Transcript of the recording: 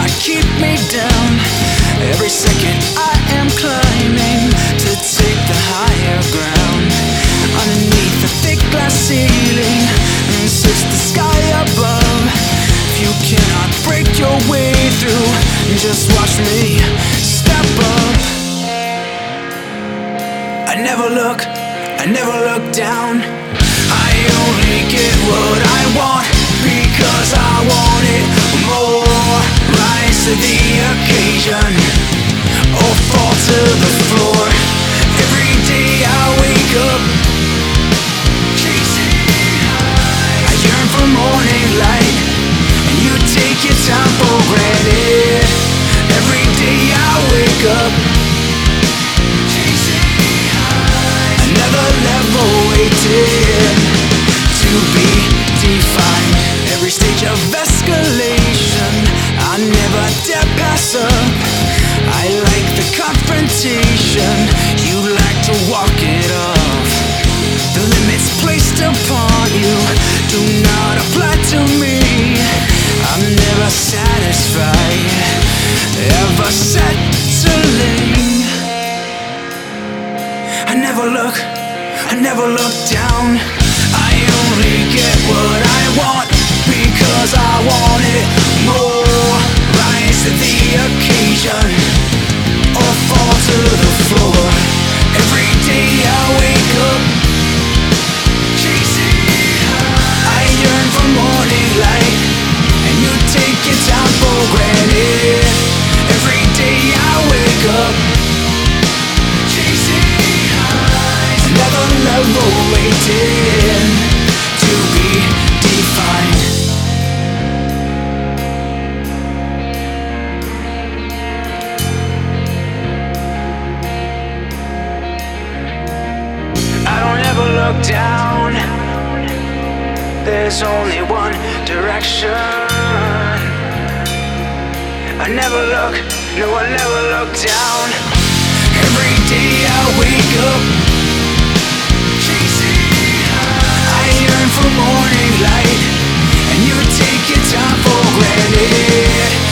keep me down. Every second I am climbing to take the higher ground. Underneath the thick glass ceiling sits the sky above. If you cannot break your way through, just watch me step up. I never look down. I only get what I want because I want it more. Rise to the occasion or fall to the floor. Every day I wake up chasing high. I yearn for morning light, and you take your time for granted. Every day I wake up chasing high. Another level waiting to be defined. Every stage of escalation I never dare pass up. I like the confrontation, you like to walk it off. The limits placed upon you do not apply to me. I'm never satisfied, ever settling. I never look down. I only get what I want because I want it more. Rise to the occasion or fall to the floor. Every day I wake up chasing high. I yearn for morning light, and you take your time for granted. Every day I wake up chasing high. Another level waiting to be defined. I don't ever look down. There's only one direction. I never look, no, I never look down. Every day I wake up chasing high. I yearn for morning light, and you take your time for granted.